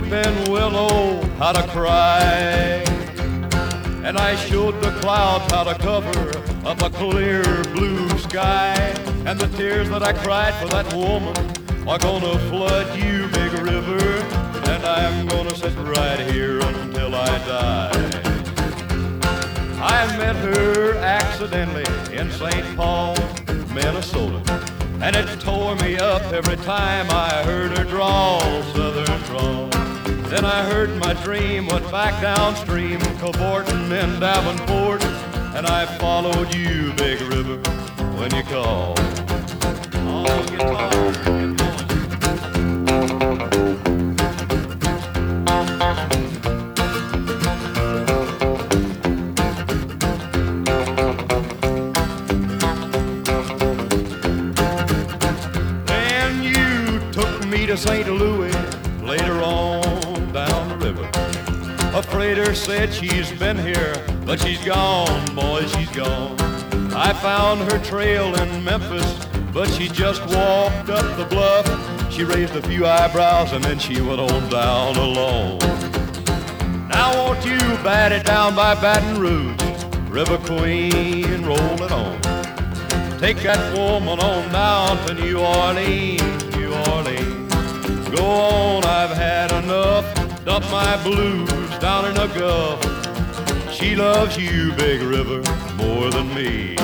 weeping willow how to cry, and I showed the clouds how to cover up a clear blue sky. And the tears that I cried for that woman are gonna flood you, big river, and I'm gonna sit right here until I die. I met her accidentally in St. Paul, Minnesota, and it tore me up every time I heard her drawl, southern drawl. Then I heard my dream went back downstream, cavorting in Davenport, and I followed you, big river, when you called. Oh, guitar, get going. Then you took me to St. Louis later on down the river. A freighter said she's been here, but she's gone, boy, she's gone. I found her trail in Memphis, but she just walked up the bluff. She raised a few eyebrows and then she went on down alone. Now won't you bat it down by Baton Rouge, River Queen, roll it on. Take that woman on down to New Orleans, New Orleans. Go on, I've had enough, dump my blues down in the Gulf. She loves you, big river, more than me.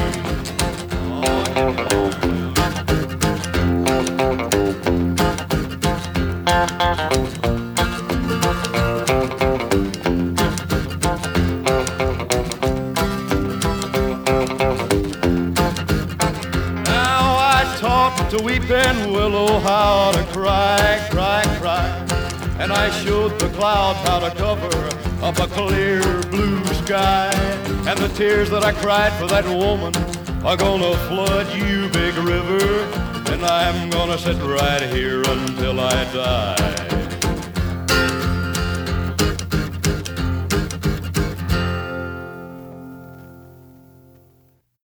Now I talk to weeping willow how to cry, cry, cry, and I showed the clouds how to cover up a clear blue sky. And the tears that I cried for that woman are gonna flood you, big river, and I'm gonna sit right here until I die.